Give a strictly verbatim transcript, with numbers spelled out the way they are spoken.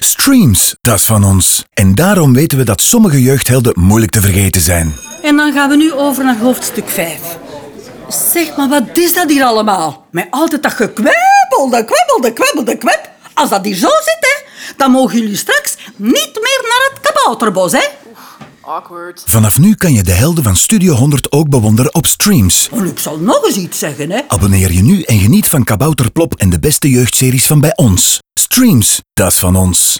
Streams, dat is van ons. En daarom weten we dat sommige jeugdhelden moeilijk te vergeten zijn. En dan gaan we nu over naar hoofdstuk vijf. Zeg maar, wat is dat hier allemaal? Met altijd dat gekwebbelde, kwebbelde, kwebbelde, kweb. Als dat hier zo zit, hè, dan mogen jullie straks niet meer naar het kabouterbos, hè? Awkward. Vanaf nu kan je de helden van Studio honderd ook bewonderen op Streams. En ik zal nog eens iets zeggen, hè. Abonneer je nu en geniet van Kabouterplop en de beste jeugdseries van bij ons. Streams, dat is van ons.